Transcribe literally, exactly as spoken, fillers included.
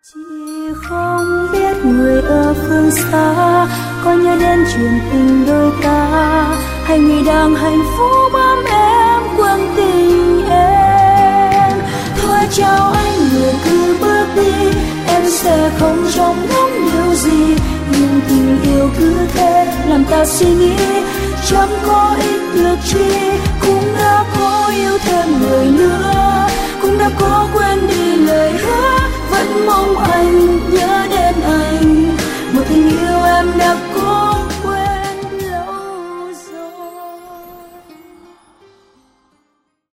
Chị không biết người ở phương xa có nhớ đến chuyện tình đôi ta, hay người đang hạnh phúc ấm em quăng tình em. Thôi chào anh người cứ bước đi, em sẽ không trông ngóng điều gì, nhưng tình yêu cứ thế làm ta suy nghĩ, chẳng có ích được chi. Cũng đã có yêu thêm người nữa, cũng đã có quên đi lời hứa, vẫn mong